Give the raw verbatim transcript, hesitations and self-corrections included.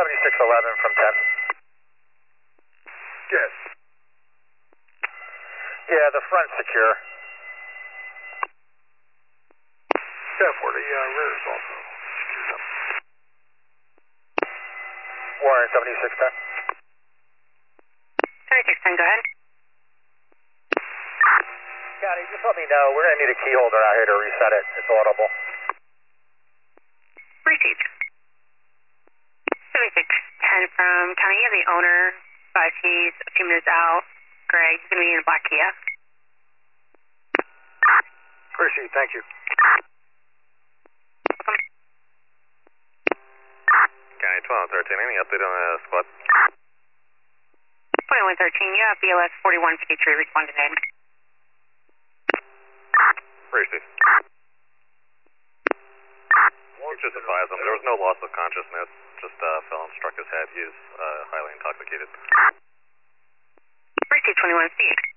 seventy-six eleven from ten. Yes. Yeah, the front's secure. Yeah, for the uh, rear is also secured up. Warren, seventy-six ten. seventy-six ten, go ahead. Scotty, just let me know. We're going to need a key holder out here to reset it. It's audible. Received. seventy-six ten from County. You have the owner, five keys, a few minutes out. Greg, he's going to be in a black Kia. Appreciate it, thank you. Welcome. County twelve thirteen, any update on the squad? twenty-one thirteen, you have B L S forty-one fifty-three, respond to name. Received. Just advise him, there was no loss of consciousness, just uh, fell and struck his head. He is uh, highly intoxicated. Received twenty-one C.